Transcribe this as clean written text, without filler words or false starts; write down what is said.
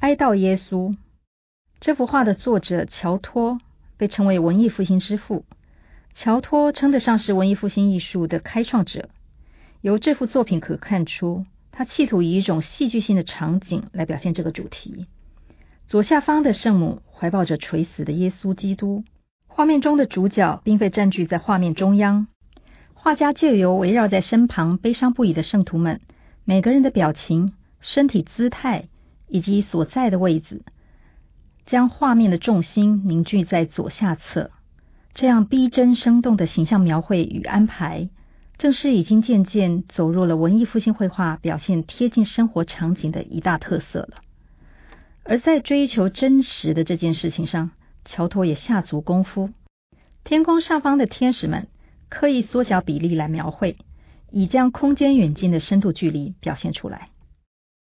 哀悼耶稣。这幅画的作者乔托被称为文艺复兴之父。乔托称得上是文艺复兴艺术的开创者。由这幅作品可看出，他企图以一种戏剧性的场景来表现这个主题。左下方的圣母怀抱着垂死的耶稣基督，画面中的主角并非占据在画面中央。画家借由围绕在身旁悲伤不已的圣徒们，每个人的表情、身体姿态以及所在的位置，将画面的重心凝聚在左下侧。这样逼真生动的形象描绘与安排，正是已经渐渐走入了文艺复兴绘画表现贴近生活场景的一大特色了。而在追求真实的这件事情上，乔托也下足功夫。天空上方的天使们刻意缩小比例来描绘，以将空间远近的深度距离表现出来。